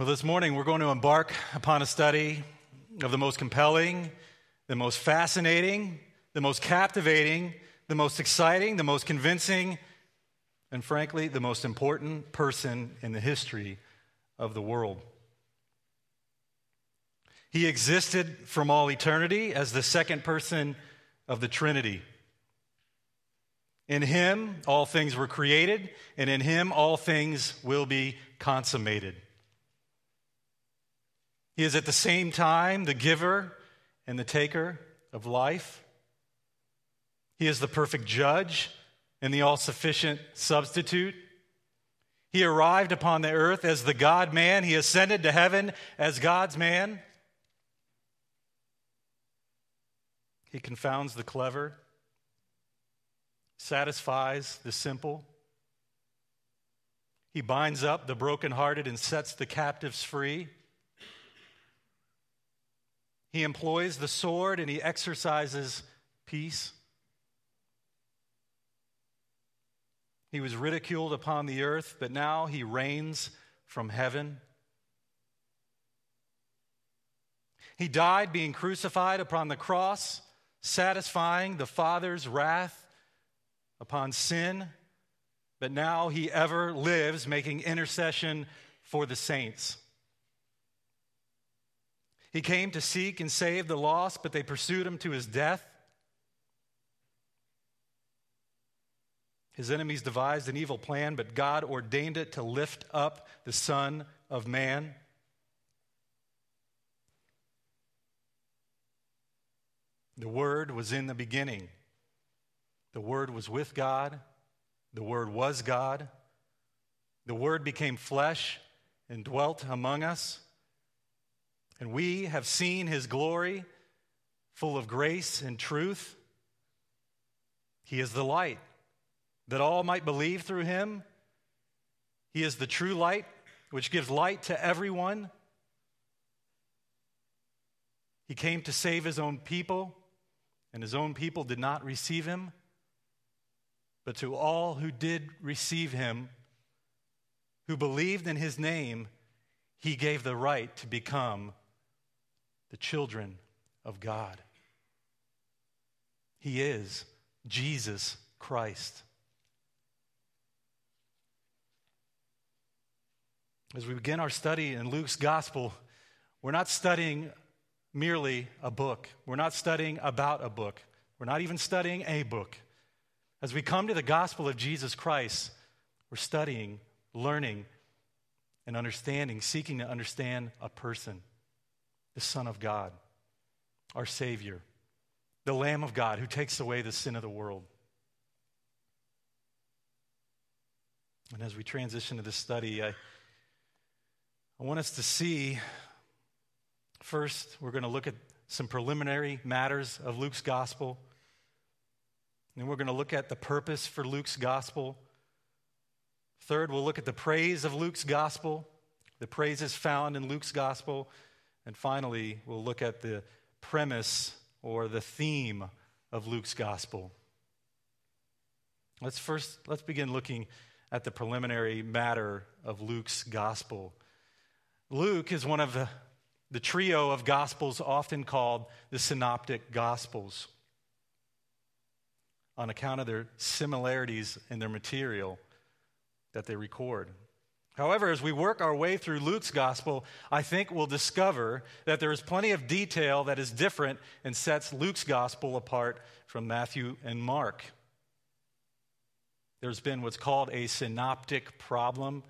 Well, this morning we're going to embark upon a study of the most compelling, the most fascinating, the most captivating, the most exciting, the most convincing, and frankly, the most important person in the history of the world. He existed from all eternity as the second person of the Trinity. In him, all things were created, and in him, all things will be consummated. He is at the same time the giver and the taker of life. He is the perfect judge and the all-sufficient substitute. He arrived upon the earth as the God-man. He ascended to heaven as God's man. He confounds the clever, satisfies the simple. He binds up the brokenhearted and sets the captives free. He employs the sword and he exercises peace. He was ridiculed upon the earth, but now he reigns from heaven. He died being crucified upon the cross, satisfying the Father's wrath upon sin, but now he ever lives making intercession for the saints. He came to seek and save the lost, but they pursued him to his death. His enemies devised an evil plan, but God ordained it to lift up the Son of Man. The Word was in the beginning. The Word was with God. The Word was God. The Word became flesh and dwelt among us. And we have seen his glory, full of grace and truth. He is the light, that all might believe through him. He is the true light, which gives light to everyone. He came to save his own people, and his own people did not receive him. But to all who did receive him, who believed in his name, he gave the right to become the children of God. He is Jesus Christ. As we begin our study in Luke's gospel, we're not studying merely a book. We're not studying about a book. We're not even studying a book. As we come to the gospel of Jesus Christ, we're studying, learning, and understanding, seeking to understand a person. The Son of God, our Savior, the Lamb of God who takes away the sin of the world. And as we transition to this study, I want us to see, first, we're going to look at some preliminary matters of Luke's gospel. And we're going to look at the purpose for Luke's gospel. Third, we'll look at the praise of Luke's gospel, the praises found in Luke's gospel. And finally, we'll look at the premise or the theme of Luke's gospel. Let's begin looking at the preliminary matter of Luke's gospel. Luke is one of the trio of gospels often called the synoptic gospels on account of their similarities in their material that they record. However, as we work our way through Luke's gospel, I think we'll discover that there is plenty of detail that is different and sets Luke's gospel apart from Matthew and Mark. There's been what's called a synoptic problem.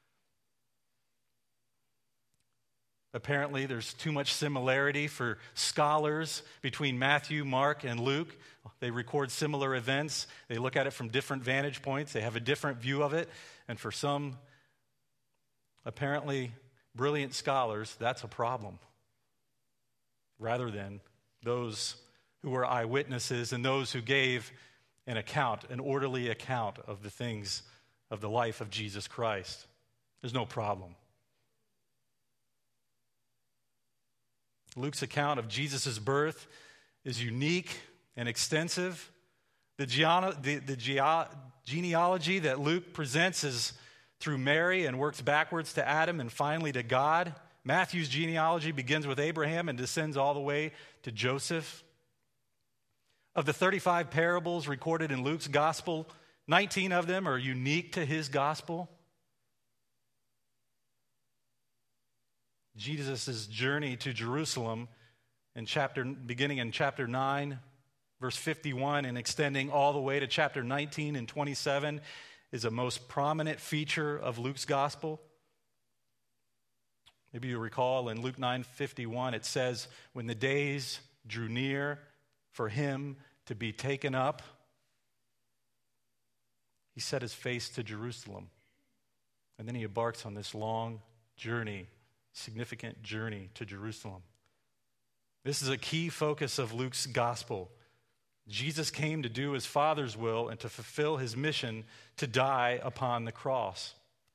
Apparently, there's too much similarity for scholars between Matthew, Mark, and Luke. They record similar events. They look at it from different vantage points. They have a different view of it. And for some apparently brilliant scholars, that's a problem, rather than those who were eyewitnesses and those who gave an account, an orderly account of the things of the life of Jesus Christ. There's no problem. Luke's account of Jesus' birth is unique and extensive. The genealogy that Luke presents is through Mary and works backwards to Adam and finally to God. Matthew's genealogy begins with Abraham and descends all the way to Joseph. Of the 35 parables recorded in Luke's gospel, 19 of them are unique to his gospel. Jesus' journey to Jerusalem beginning in chapter 9, verse 51, and extending all the way to chapter 19 and 27 is a most prominent feature of Luke's gospel. Maybe you recall in Luke 9:51, it says, when the days drew near for him to be taken up, he set his face to Jerusalem. And then he embarks on this long journey, significant journey to Jerusalem. This is a key focus of Luke's gospel. Jesus came to do his Father's will and to fulfill his mission to die upon the cross.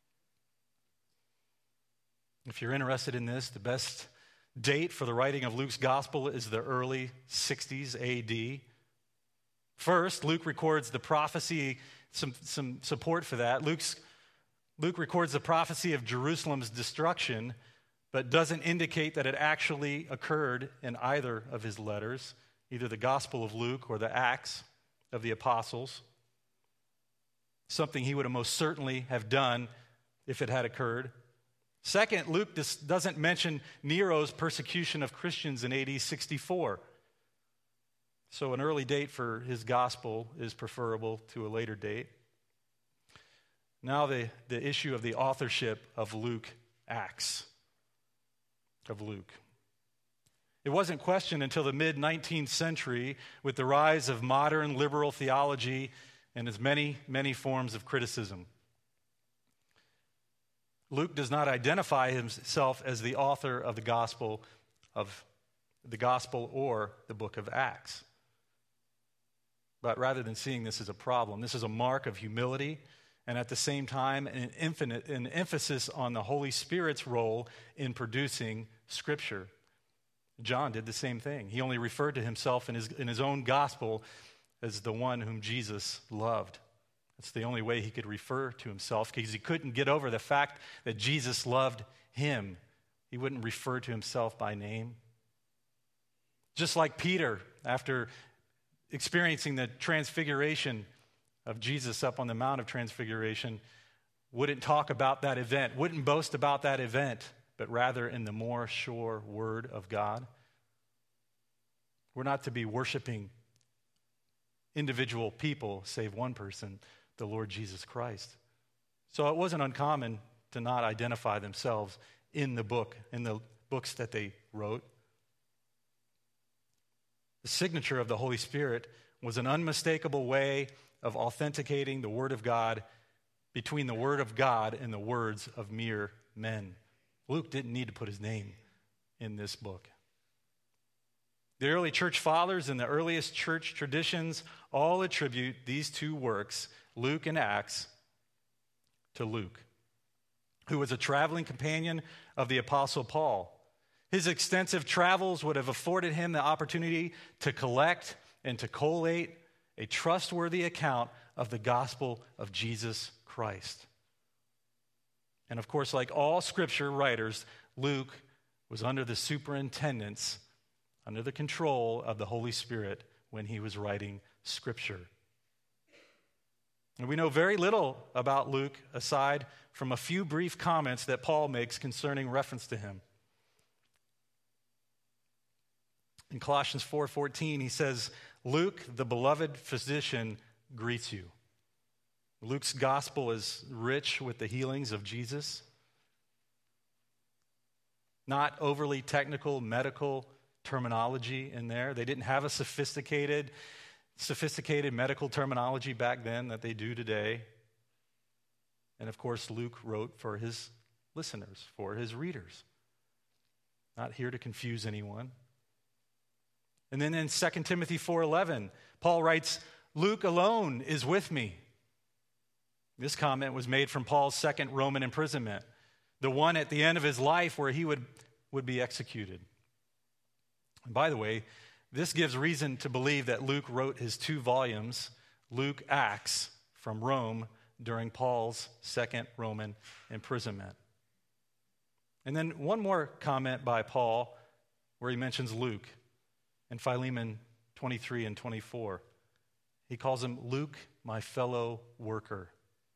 If you're interested in this, the best date for the writing of Luke's gospel is the early 60s AD. First, Luke records the prophecy, some support for that. Luke records the prophecy of Jerusalem's destruction, but doesn't indicate that it actually occurred in either of his letters, either the Gospel of Luke or the Acts of the Apostles. Something he would have most certainly have done if it had occurred. Second, Luke doesn't mention Nero's persecution of Christians in AD 64. So an early date for his gospel is preferable to a later date. Now the issue of the authorship of Acts of Luke. It wasn't questioned until the mid-19th century with the rise of modern liberal theology and its many, many forms of criticism. Luke does not identify himself as the author of the gospel or the book of Acts. But rather than seeing this as a problem, this is a mark of humility and at the same time an emphasis on the Holy Spirit's role in producing Scripture. John did the same thing. He only referred to himself in his own gospel as the one whom Jesus loved. That's the only way he could refer to himself, because he couldn't get over the fact that Jesus loved him. He wouldn't refer to himself by name. Just like Peter, after experiencing the transfiguration of Jesus up on the Mount of Transfiguration, wouldn't talk about that event, wouldn't boast about that event, but rather in the more sure word of God. We're not to be worshiping individual people, save one person, the Lord Jesus Christ. So it wasn't uncommon to not identify themselves in the books that they wrote. The signature of the Holy Spirit was an unmistakable way of authenticating the Word of God between the Word of God and the words of mere men. Luke didn't need to put his name in this book. The early church fathers and the earliest church traditions all attribute these two works, Luke and Acts, to Luke, who was a traveling companion of the Apostle Paul. His extensive travels would have afforded him the opportunity to collect and to collate a trustworthy account of the gospel of Jesus Christ. And of course, like all Scripture writers, Luke was under the superintendence, under the control of the Holy Spirit when he was writing Scripture. And we know very little about Luke aside from a few brief comments that Paul makes concerning reference to him. In Colossians 4:14, he says, Luke, the beloved physician, greets you. Luke's gospel is rich with the healings of Jesus. Not overly technical medical terminology in there. They didn't have a sophisticated medical terminology back then that they do today. And of course, Luke wrote for his listeners, for his readers. Not here to confuse anyone. And then in 2 Timothy 4:11, Paul writes, Luke alone is with me. This comment was made from Paul's second Roman imprisonment, the one at the end of his life where he would be executed. And by the way, this gives reason to believe that Luke wrote his 2 volumes, Luke Acts, from Rome during Paul's second Roman imprisonment. And then one more comment by Paul where he mentions Luke in Philemon 23 and 24. He calls him Luke, my fellow worker.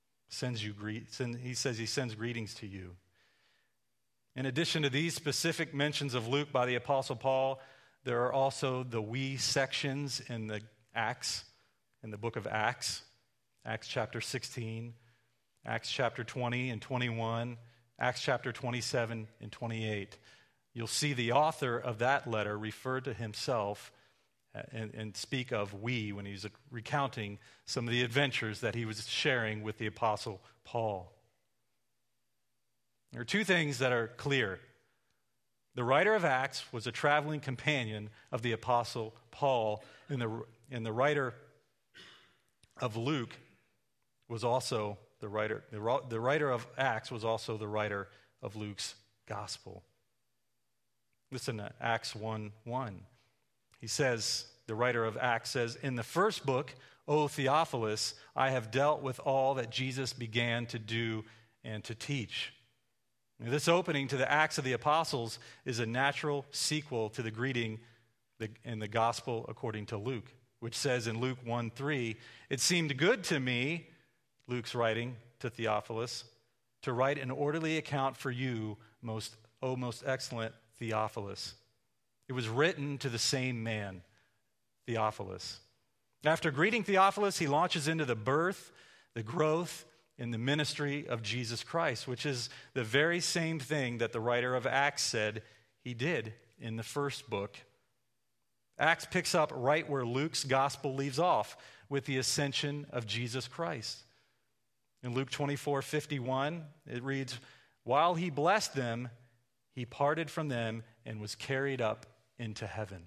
He says he sends greetings to you. In addition to these specific mentions of Luke by the Apostle Paul, there are also the we sections in the book of Acts. Acts chapter 16, Acts chapter 20 and 21, Acts chapter 27 and 28. You'll see the author of that letter refer to himself and speak of we when he's recounting some of the adventures that he was sharing with the Apostle Paul. There are two things that are clear. The writer of Acts was a traveling companion of the Apostle Paul, and the writer of Luke was also the writer. The writer of Acts was also the writer of Luke's gospel. Listen to Acts 1:1. He says, the writer of Acts says, "In the first book, O Theophilus, I have dealt with all that Jesus began to do and to teach." Now, this opening to the Acts of the Apostles is a natural sequel to the greeting in the Gospel according to Luke, which says in Luke 1:3, "It seemed good to me," Luke's writing to Theophilus, "to write an orderly account for you, most excellent Theophilus." It was written to the same man, Theophilus. After greeting Theophilus, he launches into the birth, the growth, and the ministry of Jesus Christ, which is the very same thing that the writer of Acts said he did in the first book. Acts picks up right where Luke's gospel leaves off, with the ascension of Jesus Christ. In Luke 24:51, it reads, "While he blessed them, he parted from them and was carried up into heaven."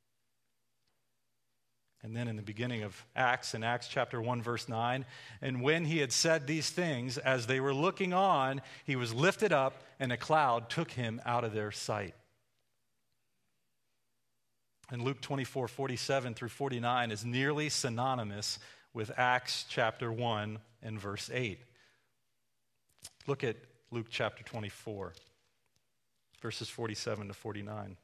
And then in the beginning of Acts, in Acts chapter 1, verse 9, "And when he had said these things, as they were looking on, he was lifted up, and a cloud took him out of their sight." And Luke 24:47 through 49 is nearly synonymous with Acts chapter 1 and verse 8. Look at Luke chapter 24, verses 47 to 49.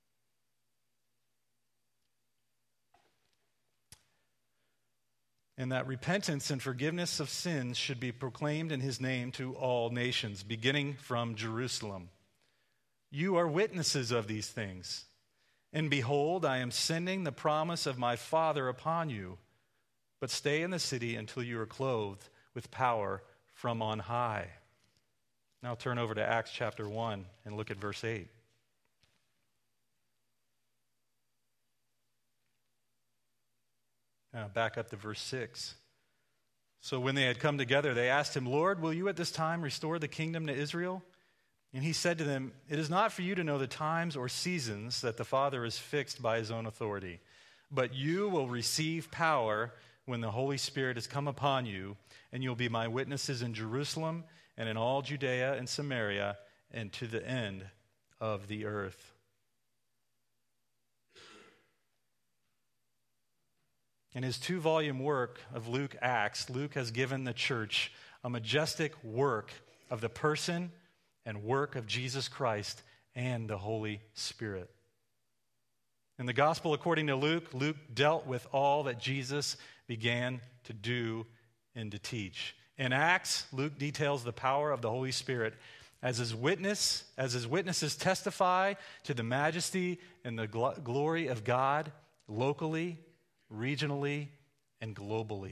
"And that repentance and forgiveness of sins should be proclaimed in his name to all nations, beginning from Jerusalem. You are witnesses of these things. And behold, I am sending the promise of my Father upon you. But stay in the city until you are clothed with power from on high." Now turn over to Acts chapter 1 and look at verse 8. Now back up to verse 6. "So when they had come together, they asked him, 'Lord, will you at this time restore the kingdom to Israel?' And he said to them, 'It is not for you to know the times or seasons that the Father has fixed by his own authority, but you will receive power when the Holy Spirit has come upon you, and you'll be my witnesses in Jerusalem and in all Judea and Samaria and to the end of the earth.'" In his 2-volume work of Luke Acts, Luke has given the church a majestic work of the person and work of Jesus Christ and the Holy Spirit. In the gospel according to Luke, Luke dealt with all that Jesus began to do and to teach. In Acts, Luke details the power of the Holy Spirit as his witnesses testify to the majesty and the glory of God locally, regionally, and globally.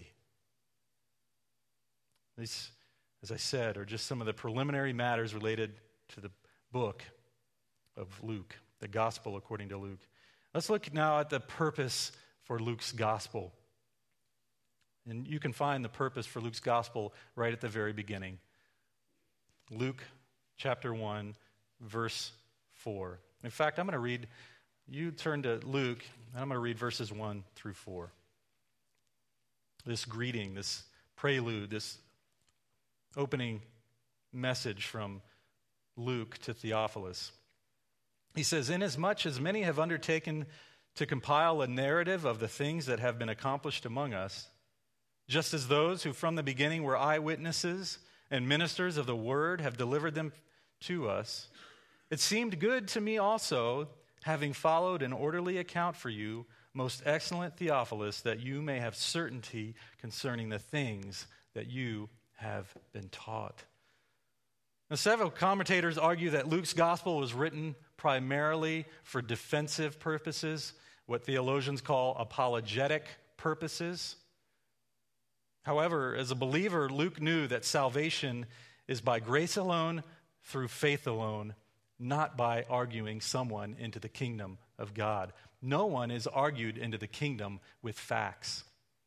These, as I said, are just some of the preliminary matters related to the book of Luke, the gospel according to Luke. Let's look now at the purpose for Luke's gospel. And you can find the purpose for Luke's gospel right at the very beginning. Luke chapter 1, verse 4. In fact, I'm going to read, you turn to Luke, and I'm going to read verses 1 through 4. This greeting, this prelude, this opening message from Luke to Theophilus. He says, "Inasmuch as many have undertaken to compile a narrative of the things that have been accomplished among us, just as those who from the beginning were eyewitnesses and ministers of the word have delivered them to us, it seemed good to me also, having followed an orderly account for you, most excellent Theophilus, that you may have certainty concerning the things that you have been taught. Now, several commentators argue that Luke's gospel was written primarily for defensive purposes, what theologians call apologetic purposes. However, as a believer, Luke knew that salvation is by grace alone, through faith alone, not by arguing someone into the kingdom of God. No one is argued into the kingdom with facts.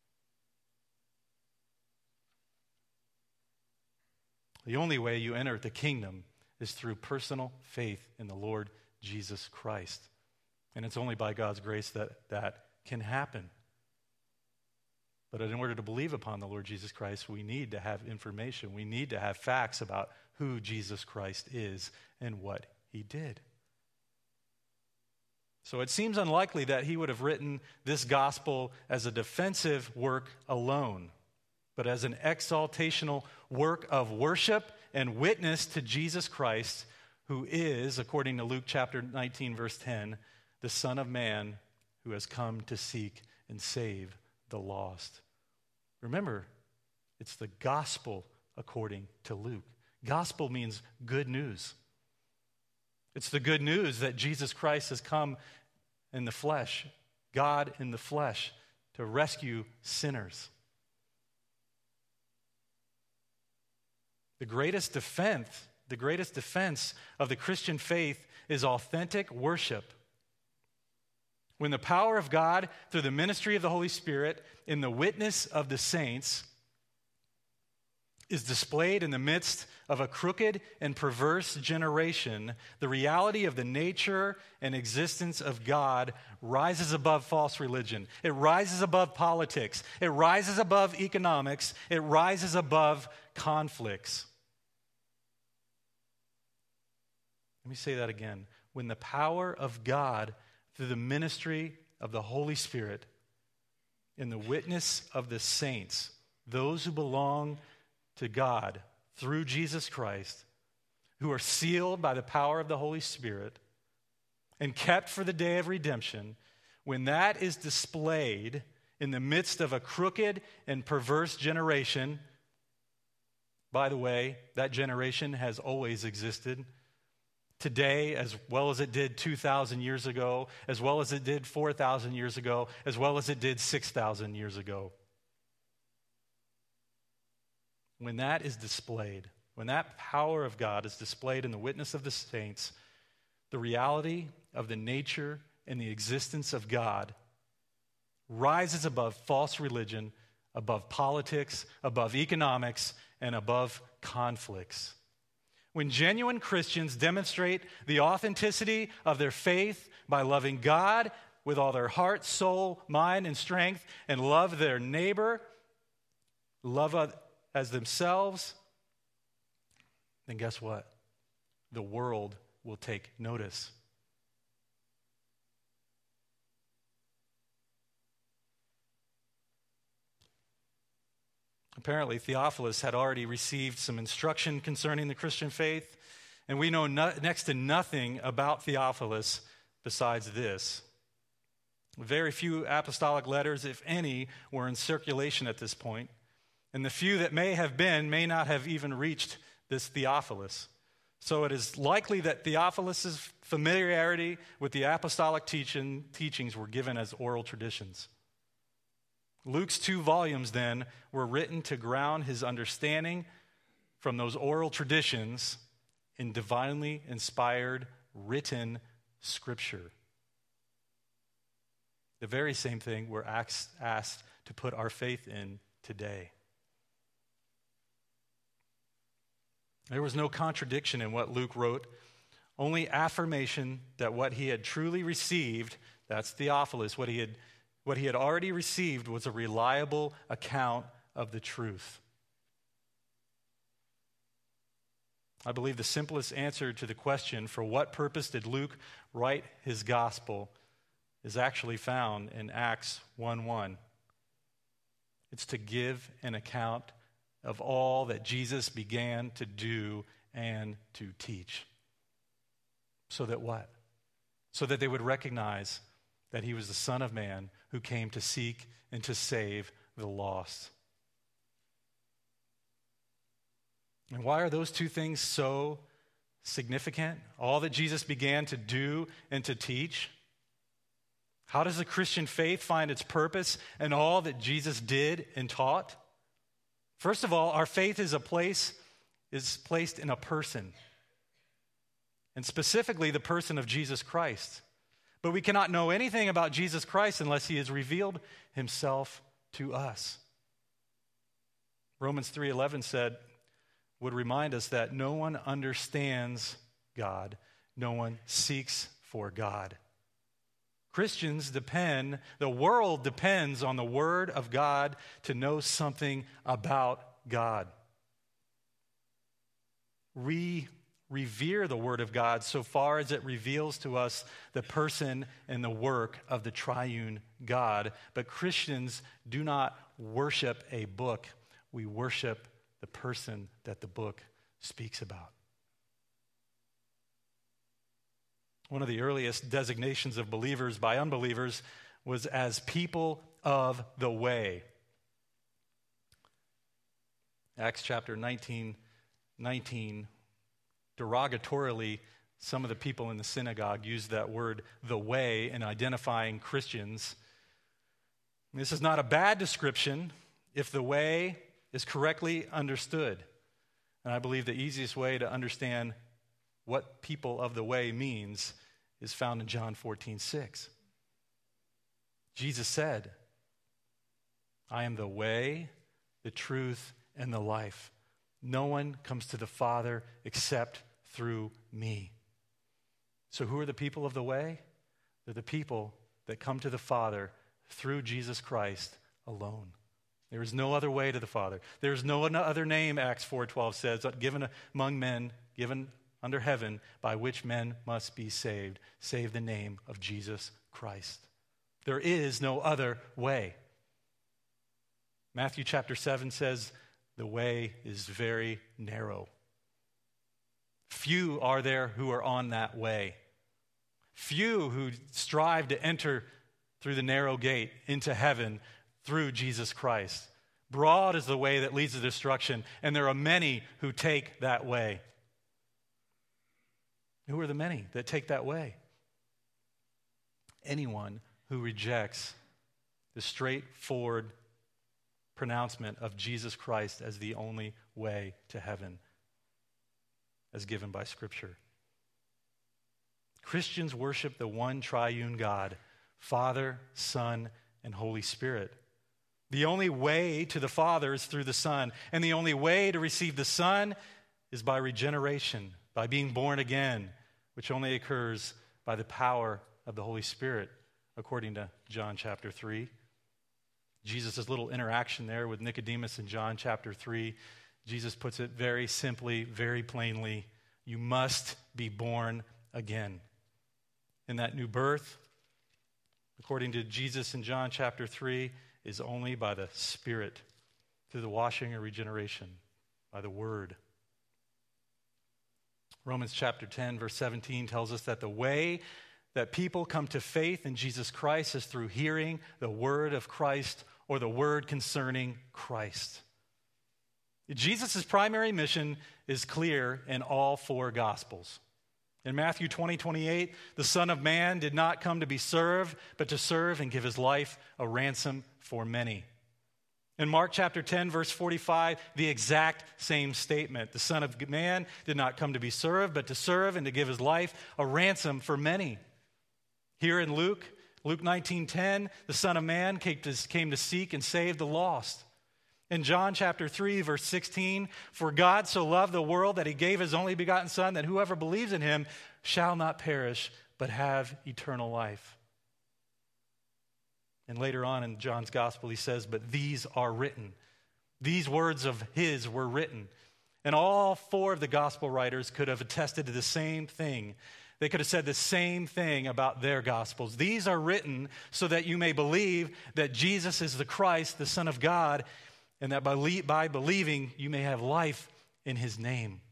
The only way you enter the kingdom is through personal faith in the Lord Jesus Christ. And it's only by God's grace that can happen. But in order to believe upon the Lord Jesus Christ, we need to have information. We need to have facts about who Jesus Christ is and what he did. So it seems unlikely that he would have written this gospel as a defensive work alone, but as an exaltational work of worship and witness to Jesus Christ, who is, according to Luke chapter 19, verse 10, the Son of Man who has come to seek and save the lost. Remember, it's the gospel according to Luke. Gospel means good news. It's the good news that Jesus Christ has come in the flesh, God in the flesh, to rescue sinners. The greatest defense of the Christian faith is authentic worship. When the power of God, through the ministry of the Holy Spirit, in the witness of the saints, is displayed in the midst of a crooked and perverse generation, the reality of the nature and existence of God rises above false religion. It rises above politics. It rises above economics. It rises above conflicts. Let me say that again. When the power of God, through the ministry of the Holy Spirit, in the witness of the saints, those who belong to God through Jesus Christ, who are sealed by the power of the Holy Spirit and kept for the day of redemption, when that is displayed in the midst of a crooked and perverse generation, by the way, that generation has always existed. Today, as well as it did 2,000 years ago, as well as it did 4,000 years ago, as well as it did 6,000 years ago. When that is displayed, when that power of God is displayed in the witness of the saints, the reality of the nature and the existence of God rises above false religion, above politics, above economics, and above conflicts. When genuine Christians demonstrate the authenticity of their faith by loving God with all their heart, soul, mind, and strength, and love their neighbor, love as themselves, then guess what? The world will take notice. Apparently, Theophilus had already received some instruction concerning the Christian faith, and we know next to nothing about Theophilus besides this. Very few apostolic letters, if any, were in circulation at this point, and the few that may have been may not have even reached this Theophilus. So it is likely that Theophilus' familiarity with the apostolic teachings were given as oral traditions. Luke's 2 volumes, then, were written to ground his understanding from those oral traditions in divinely inspired, written scripture. The very same thing we're asked to put our faith in today. There was no contradiction in what Luke wrote, only affirmation that what he had truly received, that's Theophilus, what he had already received was a reliable account of the truth. I believe the simplest answer to the question, for what purpose did Luke write his gospel, is actually found in Acts 1:1. It's to give an account of all that Jesus began to do and to teach. So that what? So that they would recognize that he was the Son of Man who came to seek and to save the lost. And why are those two things so significant? All that Jesus began to do and to teach. How does the Christian faith find its purpose in all that Jesus did and taught? First of all, our faith is placed in a person, and specifically the person of Jesus Christ. But we cannot know anything about Jesus Christ unless he has revealed himself to us. Romans 3:11 would remind us that no one understands God, no one seeks for God. The world depends on the Word of God to know something about God. We revere the Word of God so far as it reveals to us the person and the work of the triune God. But Christians do not worship a book. We worship the person that the book speaks about. One of the earliest designations of believers by unbelievers was as people of the way. Acts chapter 19, derogatorily, some of the people in the synagogue used that word, the way, in identifying Christians. This is not a bad description if the way is correctly understood. And I believe the easiest way to understand what people of the way means is found in John 14:6. Jesus said, I am the way, the truth, and the life. No one comes to the Father except through me. So who are the people of the way? They're the people that come to the Father through Jesus Christ alone. There is no other way to the Father. There is no other name, Acts 4:12 says, given among men, given under heaven, by which men must be saved, save the name of Jesus Christ. There is no other way. Matthew chapter 7 says, the way is very narrow. Few are there who are on that way. Few who strive to enter through the narrow gate into heaven through Jesus Christ. Broad is the way that leads to destruction, and there are many who take that way. Who are the many that take that way? Anyone who rejects the straightforward pronouncement of Jesus Christ as the only way to heaven, as given by Scripture. Christians worship the one triune God, Father, Son, and Holy Spirit. The only way to the Father is through the Son, and the only way to receive the Son is by regeneration, by being born again, which only occurs by the power of the Holy Spirit, according to John chapter 3. Jesus' little interaction there with Nicodemus in John chapter 3, Jesus puts it very simply, very plainly, you must be born again. And that new birth, according to Jesus in John chapter 3, is only by the Spirit, through the washing and regeneration, by the Word. Romans chapter 10, verse 17 tells us that the way that people come to faith in Jesus Christ is through hearing the word of Christ or the word concerning Christ. Jesus' primary mission is clear in all four Gospels. In Matthew 20:28, the Son of Man did not come to be served, but to serve and give his life a ransom for many. In Mark chapter 10, verse 45, the exact same statement. The Son of Man did not come to be served, but to serve and to give his life a ransom for many. Here in Luke 19:10, the Son of Man came to seek and save the lost. In John chapter 3, verse 16, for God so loved the world that he gave his only begotten Son, that whoever believes in him shall not perish, but have eternal life. And later on in John's gospel, he says, but these are written. These words of his were written. And all four of the gospel writers could have attested to the same thing, They could have said the same thing about their gospels. These are written so that you may believe that Jesus is the Christ, the Son of God, and that by believing you may have life in his name.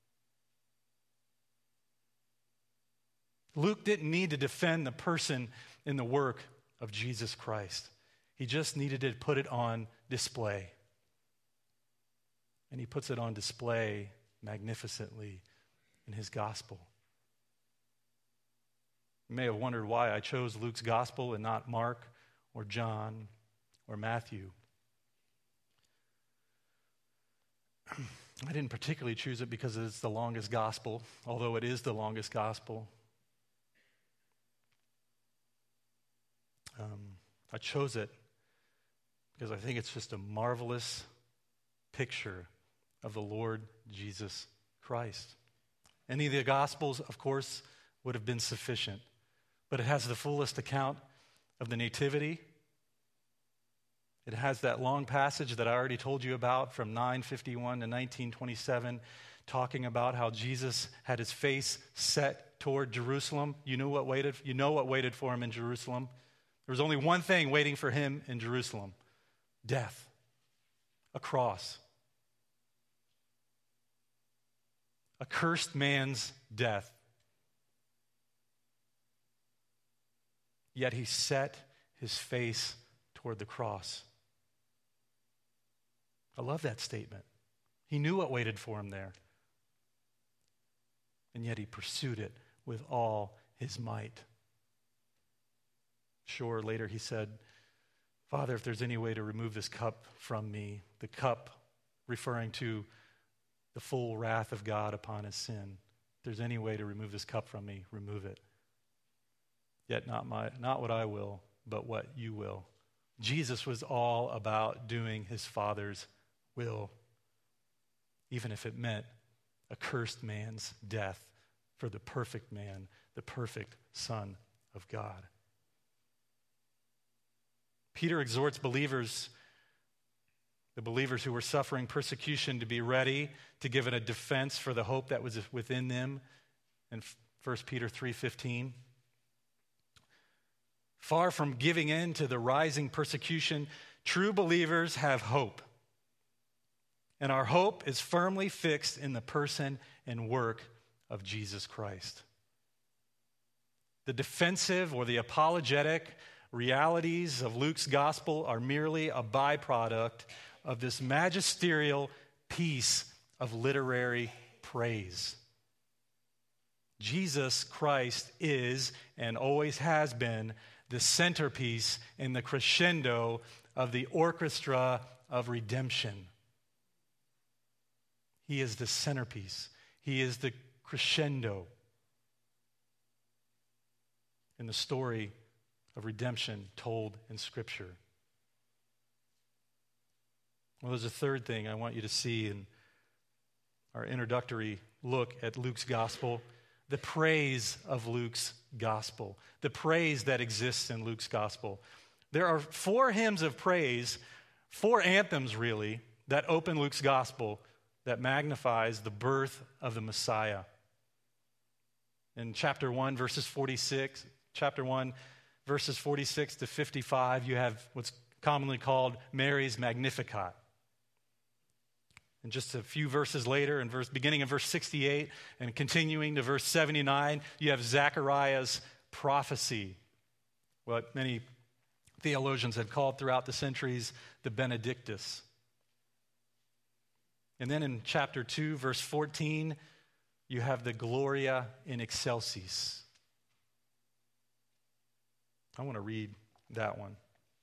Luke didn't need to defend the person in the work of Jesus Christ. He just needed to put it on display. And he puts it on display magnificently in his gospel. You may have wondered why I chose Luke's gospel and not Mark or John or Matthew. I didn't particularly choose it because it's the longest gospel, although it is the longest gospel. I chose it because I think it's just a marvelous picture of the Lord Jesus Christ. Any of the Gospels, of course, would have been sufficient, but it has the fullest account of the Nativity. It has that long passage that I already told you about from 951 to 1927, talking about how Jesus had his face set toward Jerusalem. You know what waited for him in Jerusalem. There was only one thing waiting for him in Jerusalem: death, a cross. A cursed man's death. Yet he set his face toward the cross. I love that statement. He knew what waited for him there. And yet he pursued it with all his might. Sure, later he said, Father, if there's any way to remove this cup from me, the cup referring to the full wrath of God upon his sin. If there's any way to remove this cup from me, remove it. Yet not what I will, but what you will. Jesus was all about doing his Father's will, even if it meant a cursed man's death for the perfect man, the perfect Son of God. Peter exhorts believers, the believers who were suffering persecution, to be ready to give it a defense for the hope that was within them in 1 Peter 3:15. Far from giving in to the rising persecution, true believers have hope. And our hope is firmly fixed in the person and work of Jesus Christ. The defensive or the apologetic realities of Luke's gospel are merely a byproduct of this magisterial piece of literary praise. Jesus Christ is and always has been the centerpiece and the crescendo of the orchestra of redemption. He is the centerpiece. He is the crescendo in the story of redemption told in Scripture. Well, there's a third thing I want you to see in our introductory look at Luke's gospel: the praise of Luke's gospel, the praise that exists in Luke's gospel. There are 4 hymns of praise, 4 anthems really, that open Luke's gospel that magnifies the birth of the Messiah. In chapter 1, verses 46 to 55, you have what's commonly called Mary's Magnificat. And just a few verses later, beginning in verse 68 and continuing to verse 79, you have Zechariah's prophecy, what many theologians have called throughout the centuries the Benedictus. And then in chapter 2, verse 14, you have the Gloria in Excelsis. I want to read that one.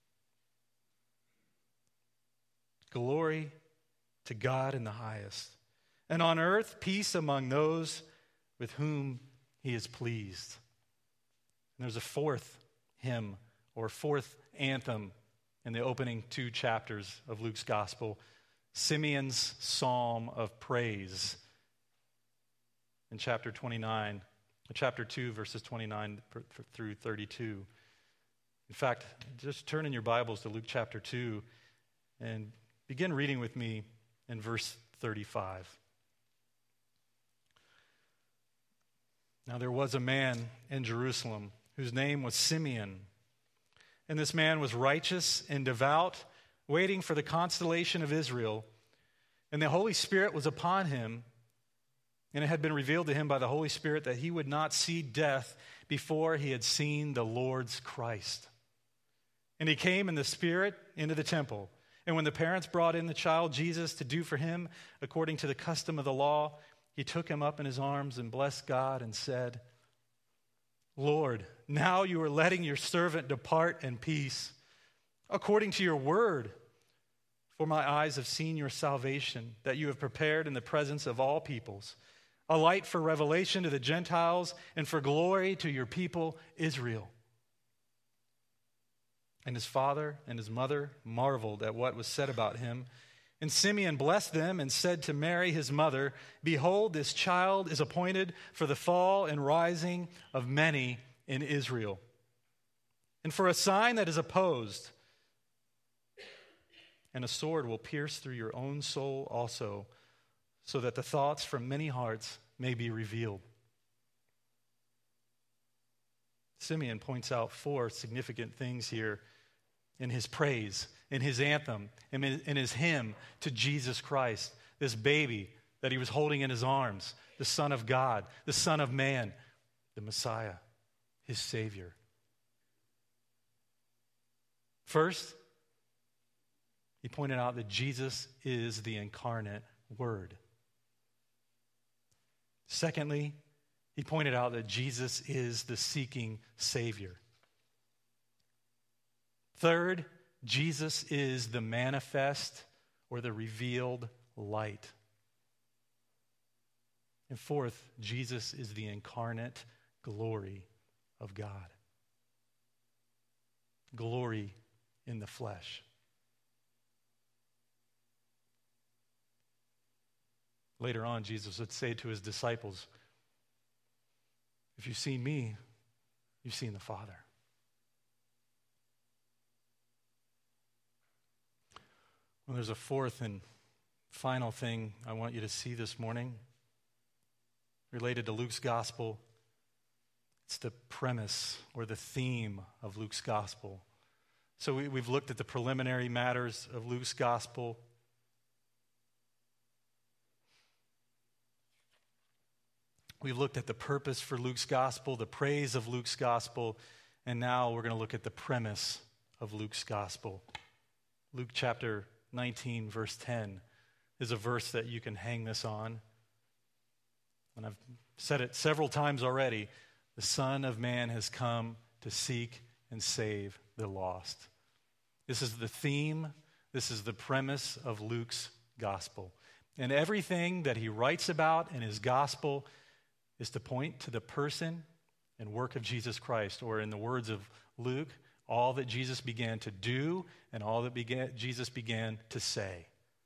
Glory to God in the highest, and on earth peace among those with whom he is pleased. And there's a 4th hymn or 4th anthem in the opening 2 chapters of Luke's gospel, Simeon's Psalm of Praise, in chapter 2, verses 29 through 32. In fact, just turn in your Bibles to Luke chapter 2 and begin reading with me in verse 35. Now there was a man in Jerusalem whose name was Simeon. And this man was righteous and devout, waiting for the consolation of Israel. And the Holy Spirit was upon him, and it had been revealed to him by the Holy Spirit that he would not see death before he had seen the Lord's Christ. And he came in the Spirit into the temple. And when the parents brought in the child Jesus to do for him according to the custom of the law, he took him up in his arms and blessed God and said, Lord, now you are letting your servant depart in peace, according to your word. For my eyes have seen your salvation, that you have prepared in the presence of all peoples, a light for revelation to the Gentiles and for glory to your people Israel. And his father and his mother marveled at what was said about him. And Simeon blessed them and said to Mary, his mother, Behold, this child is appointed for the fall and rising of many in Israel, and for a sign that is opposed. And a sword will pierce through your own soul also, so that the thoughts from many hearts may be revealed. Simeon points out 4 significant things here in his praise, in his anthem, in his hymn to Jesus Christ, this baby that he was holding in his arms, the Son of God, the Son of Man, the Messiah, his Savior. First, he pointed out that Jesus is the incarnate Word. Secondly, he pointed out that Jesus is the seeking Savior. Third, Jesus is the manifest or the revealed light. And fourth, Jesus is the incarnate glory of God. Glory in the flesh. Later on, Jesus would say to his disciples, if you've seen me, you've seen the Father. Well, there's a fourth and final thing I want you to see this morning related to Luke's gospel. It's the premise or the theme of Luke's gospel. So we've looked at the preliminary matters of Luke's gospel. We've looked at the purpose for Luke's gospel, the praise of Luke's gospel, and now we're going to look at the premise of Luke's gospel. Luke chapter 19, verse 10 is a verse that you can hang this on. And I've said it several times already. The Son of Man has come to seek and save the lost. This is the theme. This is the premise of Luke's gospel. And everything that he writes about in his gospel is to point to the person and work of Jesus Christ, or in the words of Luke, all that Jesus began to do and all that Jesus began to say.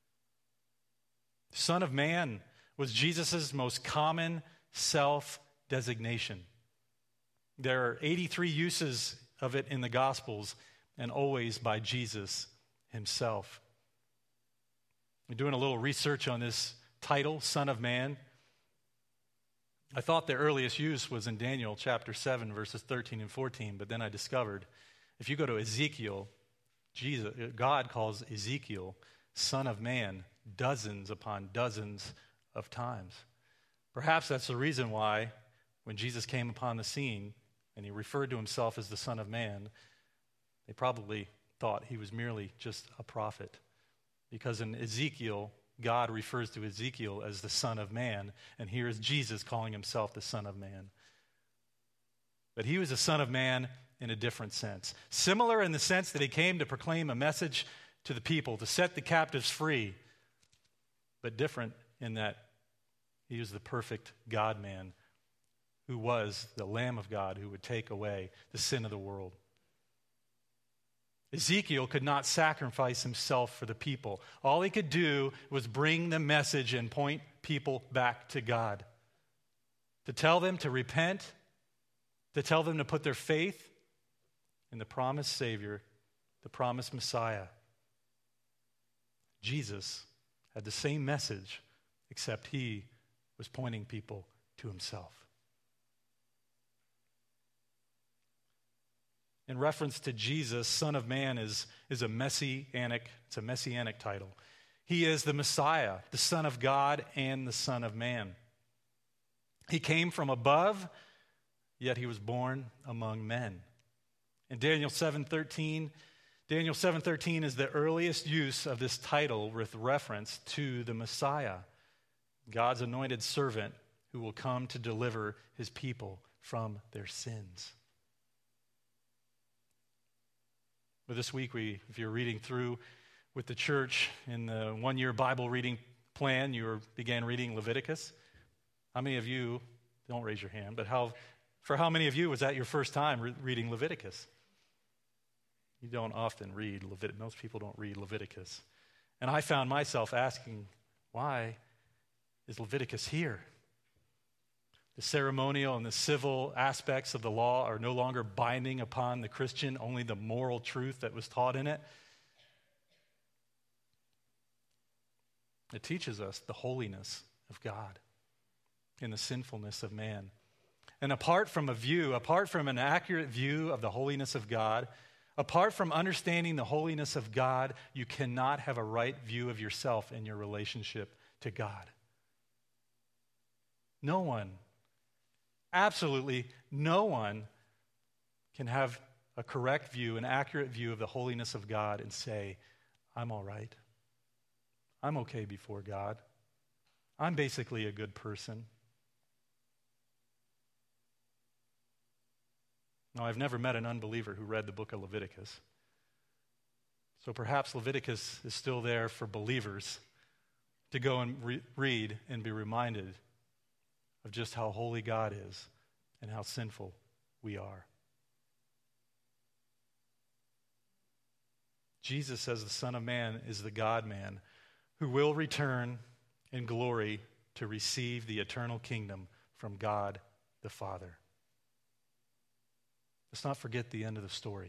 Son of Man was Jesus' most common self-designation. There are 83 uses of it in the Gospels, and always by Jesus himself. We're doing a little research on this title, Son of Man. I thought the earliest use was in Daniel chapter 7, verses 13 and 14, but then I discovered if you go to Ezekiel, God calls Ezekiel Son of Man dozens upon dozens of times. Perhaps that's the reason why when Jesus came upon the scene and he referred to himself as the Son of Man, they probably thought he was merely just a prophet. Because in Ezekiel, God refers to Ezekiel as the Son of Man, and here is Jesus calling himself the Son of Man. But he was a Son of Man in a different sense. Similar in the sense that he came to proclaim a message to the people, to set the captives free, but different in that he was the perfect God-man who was the Lamb of God who would take away the sin of the world. Ezekiel could not sacrifice himself for the people. All he could do was bring the message and point people back to God. To tell them to repent, to tell them to put their faith in the promised Savior, the promised Messiah. Jesus had the same message, except he was pointing people to himself. in reference to Jesus, Son of Man, is a messianic title. He is the Messiah, the Son of God and the Son of Man. He came from above, yet he was born among men. In Daniel 7:13 is the earliest use of this title with reference to the Messiah, God's anointed servant who will come to deliver his people from their sins. But this week, if you're reading through with the church in the one-year Bible reading plan, you began reading Leviticus. How many of you, don't raise your hand, but for how many of you was that your first time reading Leviticus? You don't often read Leviticus. Most people don't read Leviticus. And I found myself asking, why is Leviticus here? The ceremonial and the civil aspects of the law are no longer binding upon the Christian, only the moral truth that was taught in it. It teaches us the holiness of God and the sinfulness of man. And apart from an accurate view of the holiness of God, apart from understanding the holiness of God, you cannot have a right view of yourself and your relationship to God. No one, absolutely no one, can have a correct view, an accurate view of the holiness of God and say, I'm all right. I'm okay before God. I'm basically a good person. Now, I've never met an unbeliever who read the book of Leviticus. So perhaps Leviticus is still there for believers to go and read and be reminded of just how holy God is and how sinful we are. Jesus, as the Son of Man, is the God-man who will return in glory to receive the eternal kingdom from God the Father. Let's not forget the end of the story.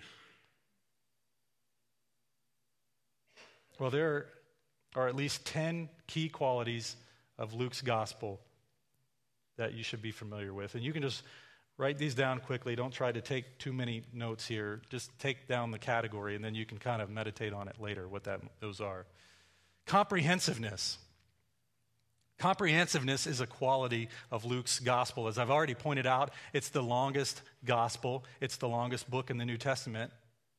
Well, there are at least 10 key qualities of Luke's gospel that you should be familiar with. And you can just write these down quickly. Don't try to take too many notes here. Just take down the category, and then you can kind of meditate on it later, what those are. Comprehensiveness. Comprehensiveness is a quality of Luke's gospel. As I've already pointed out, it's the longest gospel. It's the longest book in the New Testament.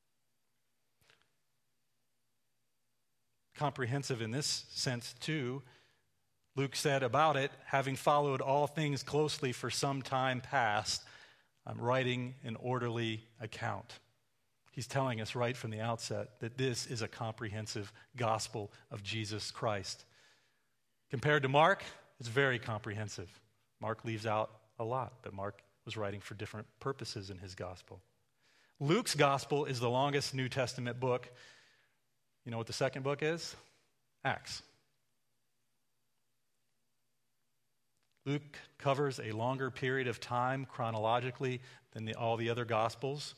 Comprehensive in this sense, too. Luke said about it, having followed all things closely for some time past, I'm writing an orderly account. He's telling us right from the outset that this is a comprehensive gospel of Jesus Christ. Compared to Mark, it's very comprehensive. Mark leaves out a lot, but Mark was writing for different purposes in his gospel. Luke's gospel is the longest New Testament book. You know what the second book is? Acts. Luke covers a longer period of time chronologically than all the other Gospels.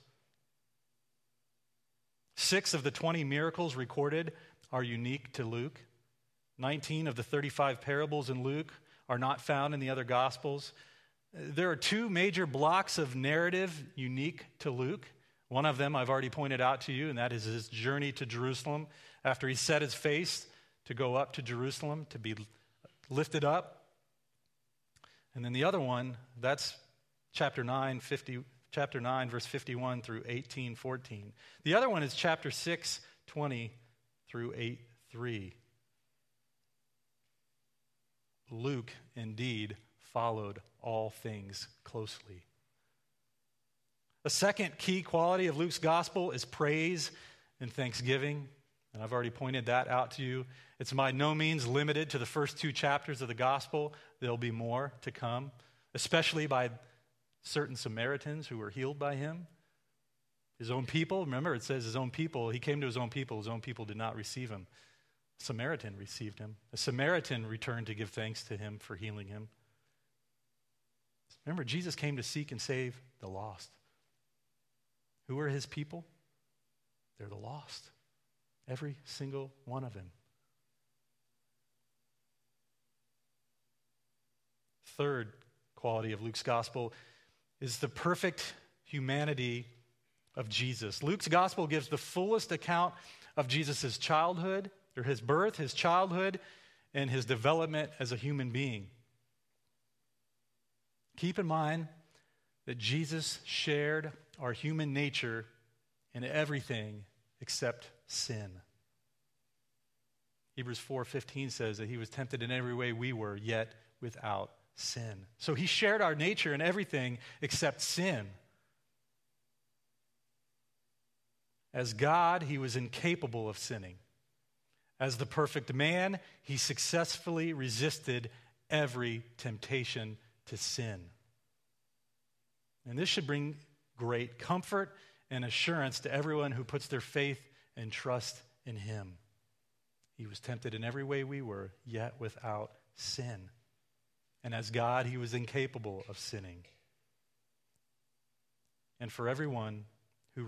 6 of the 20 miracles recorded are unique to Luke. 19 of the 35 parables in Luke are not found in the other Gospels. There are 2 major blocks of narrative unique to Luke. One of them I've already pointed out to you, and that is his journey to Jerusalem after he set his face to go up to Jerusalem to be lifted up. And then the other one, that's chapter 9, verse 51 through 18:14. The other one is chapter 6, 20 through 8:3. Luke indeed followed all things closely. A second key quality of Luke's gospel is praise and thanksgiving. And I've already pointed that out to you. It's by no means limited to the first 2 chapters of the gospel. There'll be more to come, especially by certain Samaritans who were healed by him. His own people, remember it says his own people, he came to his own people did not receive him. A Samaritan received him. A Samaritan returned to give thanks to him for healing him. Remember, Jesus came to seek and save the lost. Who are his people? They're the lost. Every single one of them. Third quality of Luke's gospel is the perfect humanity of Jesus. Luke's gospel gives the fullest account of Jesus' childhood, or his birth, his childhood, and his development as a human being. Keep in mind that Jesus shared our human nature in everything except sin. Hebrews 4:15 says that he was tempted in every way we were, yet without sin. So he shared our nature in everything except sin. As God, he was incapable of sinning. As the perfect man, he successfully resisted every temptation to sin. And this should bring great comfort and assurance to everyone who puts their faith and trust in him. He was tempted in every way we were, yet without sin. And as God, he was incapable of sinning. And for everyone who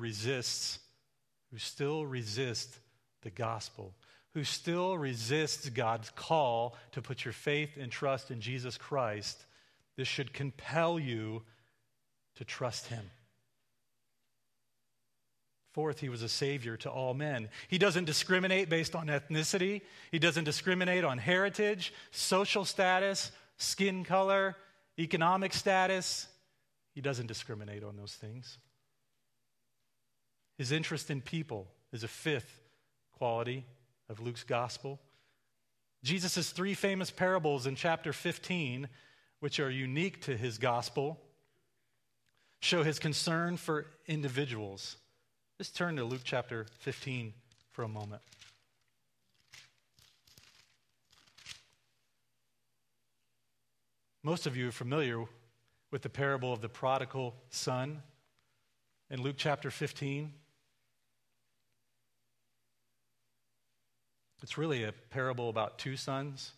still resists the gospel, who still resists God's call to put your faith and trust in Jesus Christ, this should compel you to trust him. Fourth, he was a savior to all men. He doesn't discriminate based on ethnicity. He doesn't discriminate on heritage, social status, skin color, economic status. He doesn't discriminate on those things. His interest in people is a fifth quality of Luke's gospel. Jesus' three famous parables in chapter 15, which are unique to his gospel, show his concern for individuals. Just turn to Luke chapter 15 for a moment. Most of you are familiar with the parable of the prodigal son in Luke chapter 15. It's really a parable about two sons.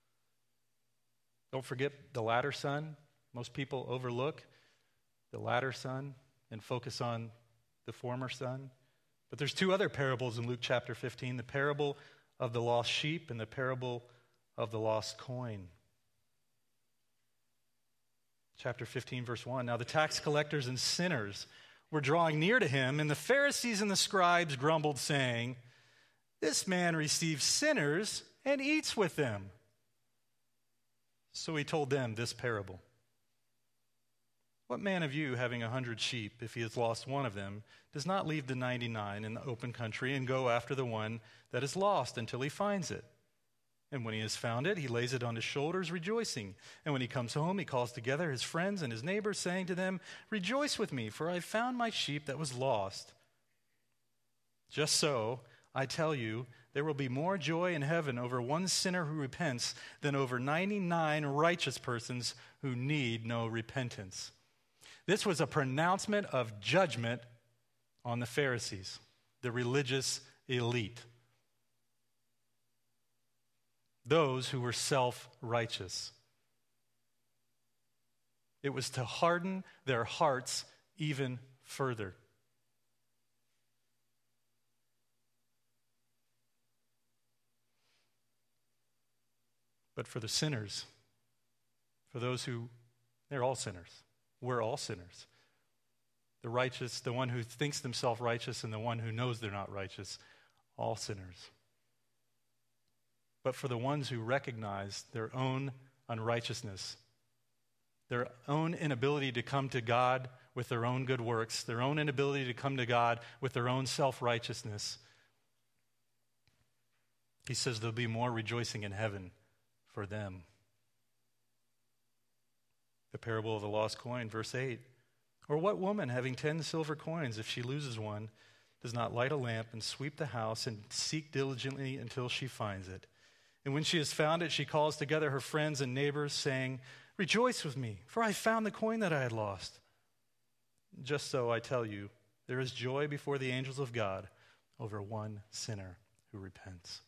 Don't forget the latter son. Most people overlook the latter son and focus on the former son. But there's two other parables in Luke chapter 15, the parable of the lost sheep and the parable of the lost coin. Chapter 15, verse 1. Now the tax collectors and sinners were drawing near to him, and the Pharisees and the scribes grumbled, saying, "This man receives sinners and eats with them." So he told them this parable. What man of you, having 100 sheep, if he has lost one of them, does not leave the 99 in the open country and go after the one that is lost until he finds it? And when he has found it, he lays it on his shoulders, rejoicing. And when he comes home, he calls together his friends and his neighbors, saying to them, "Rejoice with me, for I have found my sheep that was lost." Just so, I tell you, there will be more joy in heaven over one sinner who repents than over 99 righteous persons who need no repentance. This was a pronouncement of judgment on the Pharisees, the religious elite, those who were self-righteous. It was to harden their hearts even further. But for the sinners, for those who, they're all sinners. We're all sinners. The righteous, the one who thinks themselves righteous, and the one who knows they're not righteous, all sinners. But for the ones who recognize their own unrighteousness, their own inability to come to God with their own good works, their own inability to come to God with their own self-righteousness, he says there'll be more rejoicing in heaven for them. The parable of the lost coin, verse 8. Or what woman, having 10 silver coins, if she loses one, does not light a lamp and sweep the house and seek diligently until she finds it? And when she has found it, she calls together her friends and neighbors, saying, "Rejoice with me, for I found the coin that I had lost." Just so, I tell you, there is joy before the angels of God over one sinner who repents.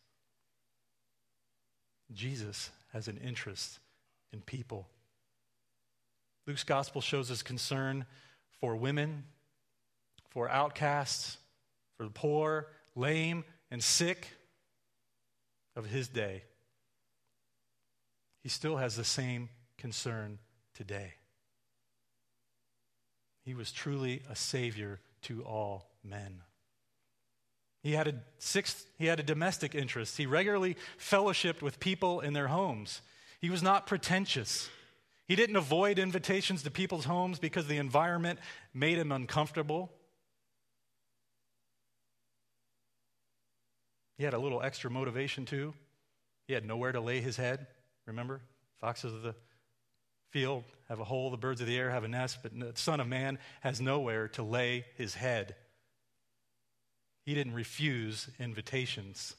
Jesus has an interest in people. Luke's gospel shows his concern for women, for outcasts, for the poor, lame, and sick of his day. He still has the same concern today. He was truly a savior to all men. He had a domestic interest. He regularly fellowshiped with people in their homes. He was not pretentious. He didn't avoid invitations to people's homes because the environment made him uncomfortable. He had a little extra motivation too. He had nowhere to lay his head. Remember? Foxes of the field have a hole, the birds of the air have a nest, but the Son of Man has nowhere to lay his head. He didn't refuse invitations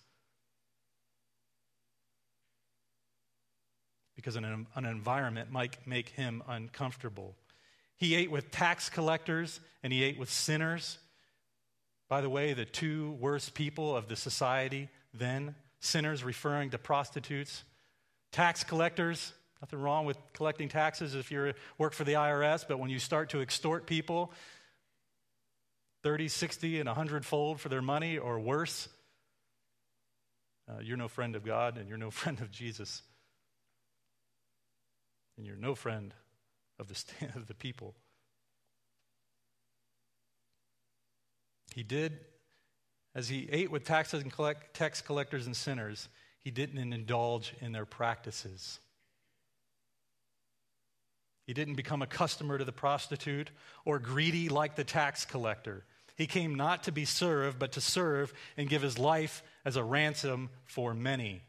because an environment might make him uncomfortable. He ate with tax collectors and he ate with sinners. By the way, the two worst people of the society then, sinners referring to prostitutes, tax collectors. Nothing wrong with collecting taxes if you work for the IRS, but when you start to extort people 30, 60, and 100-fold for their money or worse, you're no friend of God and you're no friend of Jesus. And you're no friend of the people. He did, as he ate with tax collectors and sinners, he didn't indulge in their practices. He didn't become a customer to the prostitute or greedy like the tax collector. He came not to be served, but to serve and give his life as a ransom for many.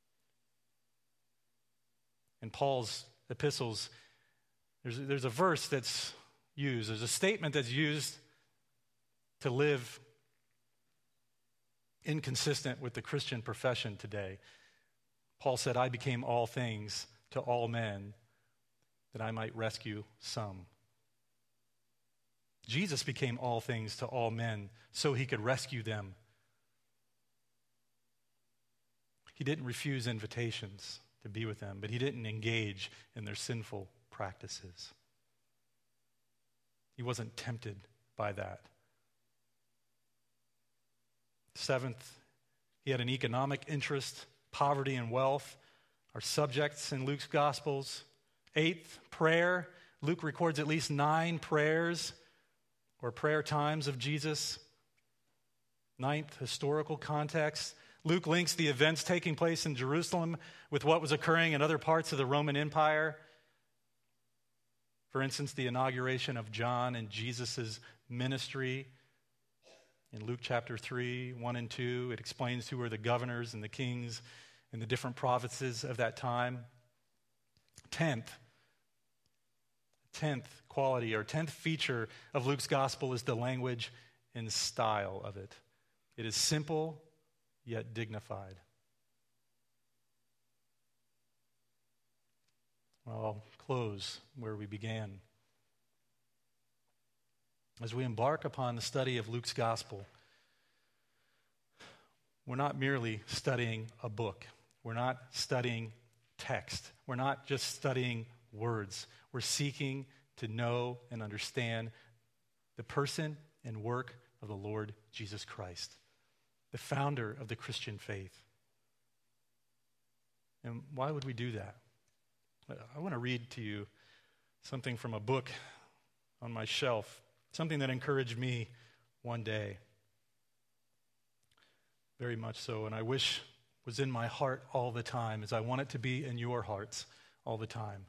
In Paul's epistles, there's a verse that's used. There's a statement that's used to live inconsistent with the Christian profession today. Paul said, I became all things to all men that I might rescue some. Jesus became all things to all men so he could rescue them. He didn't refuse invitations to be with them, but he didn't engage in their sinful practices. He wasn't tempted by that. Seventh, he had an economic interest. Poverty and wealth are subjects in Luke's Gospels. Eighth, prayer. Luke records at least 9 prayers or prayer times of Jesus. Ninth, historical context. Luke links the events taking place in Jerusalem with what was occurring in other parts of the Roman Empire. For instance, the inauguration of John and Jesus' ministry. In Luke chapter 3, 1 and 2, it explains who were the governors and the kings in the different provinces of that time. Tenth quality or 10th feature of Luke's gospel is the language and style of it. It is simple yet dignified. Well, I'll close where we began. As we embark upon the study of Luke's gospel, we're not merely studying a book. We're not studying text. We're not just studying words. We're seeking to know and understand the person and work of the Lord Jesus Christ, the founder of the Christian faith. And why would we do that? I want to read to you something from a book on my shelf, something that encouraged me one day, very much so, and I wish was in my heart all the time, as I want it to be in your hearts all the time.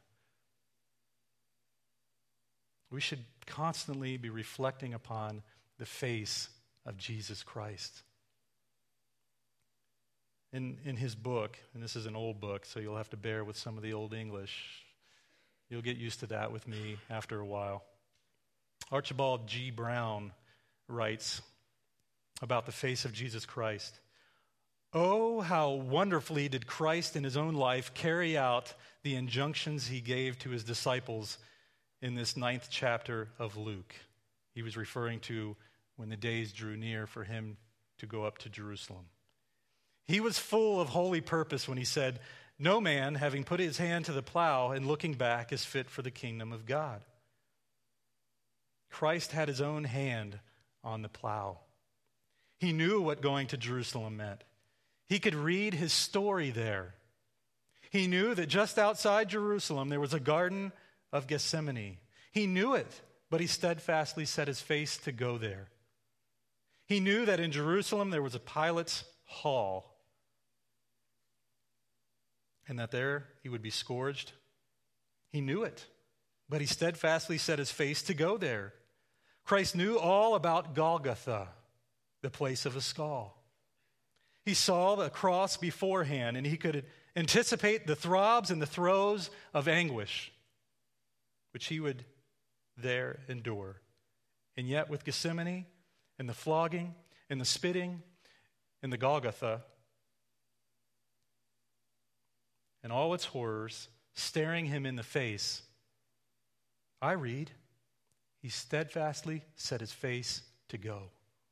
We should constantly be reflecting upon the face of Jesus Christ. In his book, and this is an old book, so you'll have to bear with some of the old English. You'll get used to that with me after a while. Archibald G. Brown writes about the face of Jesus Christ. Oh, how wonderfully did Christ in his own life carry out the injunctions he gave to his disciples in this 9th chapter of Luke. He was referring to when the days drew near for him to go up to Jerusalem. He was full of holy purpose when he said, no man, having put his hand to the plow and looking back, is fit for the kingdom of God. Christ had his own hand on the plow. He knew what going to Jerusalem meant. He could read his story there. He knew that just outside Jerusalem there was a garden of Gethsemane. He knew it but he steadfastly set his face to go there. He knew that in Jerusalem there was a Pilate's hall, and that there he would be scourged. He knew it, but he steadfastly set his face to go there. Christ knew all about Golgotha, the place of a skull. He saw the cross beforehand, and he could anticipate the throbs and the throes of anguish, which he would there endure. And yet with Gethsemane and the flogging and the spitting and the Golgotha and all its horrors staring him in the face, I read, he steadfastly set his face to go.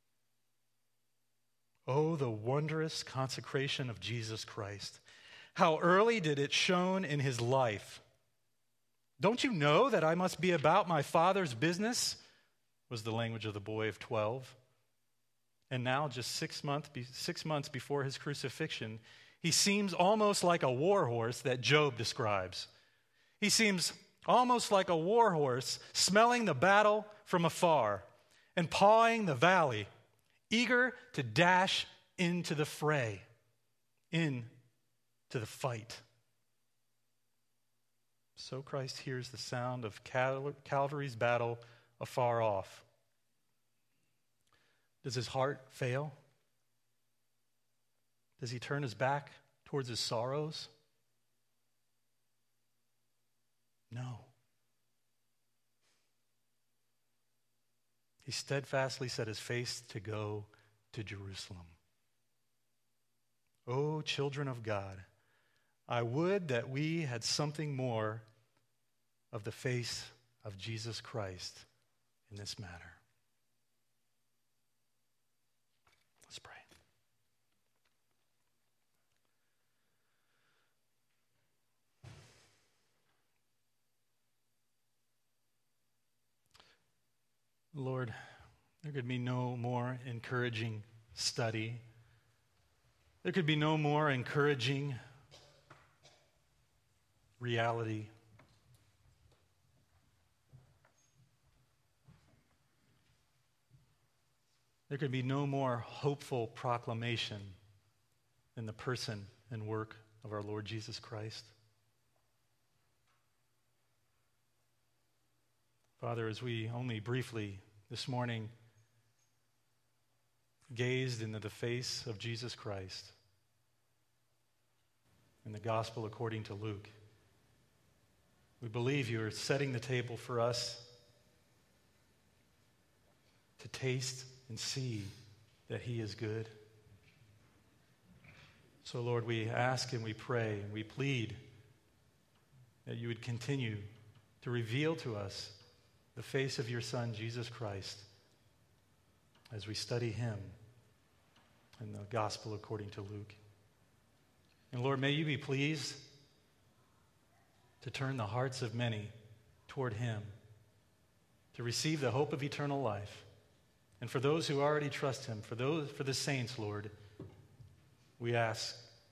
Oh, the wondrous consecration of Jesus Christ. How early did it shone in his life. Don't you know that I must be about my Father's business? Was the language of the boy of 12. And now, just 6 months before his crucifixion, he seems almost like a war horse that Job describes. He seems almost like a war horse smelling the battle from afar and pawing the valley, eager to dash into the fray, into the fight. So Christ hears the sound of Calvary's battle afar off. Does his heart fail? Does he turn his back towards his sorrows? No. He steadfastly set his face to go to Jerusalem. O children of God, I would that we had something more of the face of Jesus Christ in this matter. Let's pray. Lord, there could be no more encouraging study. There could be no more encouraging reality. There could be no more hopeful proclamation than the person and work of our Lord Jesus Christ. Father, as we only briefly this morning gazed into the face of Jesus Christ in the gospel according to Luke, we believe you are setting the table for us to taste and see that he is good. So, Lord, we ask and we pray and we plead that you would continue to reveal to us the face of your Son, Jesus Christ, as we study him in the gospel according to Luke. And Lord, may you be pleased to turn the hearts of many toward him, to receive the hope of eternal life. And for those who already trust him, for the saints, Lord, we ask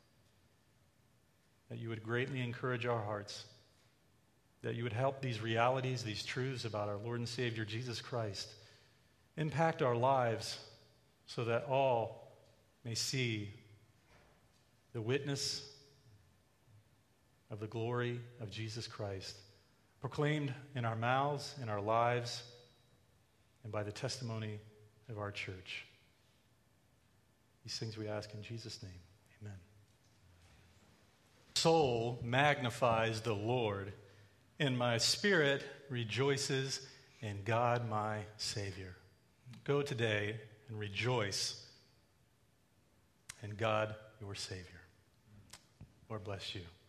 that you would greatly encourage our hearts, that you would help these realities, these truths about our Lord and Savior Jesus Christ impact our lives so that all may see the witness of the glory of Jesus Christ proclaimed in our mouths, in our lives, and by the testimony of our church. These things we ask in Jesus' name. Amen. Soul magnifies the Lord, and my spirit rejoices in God my Savior. Go today and rejoice in God your Savior. Lord bless you.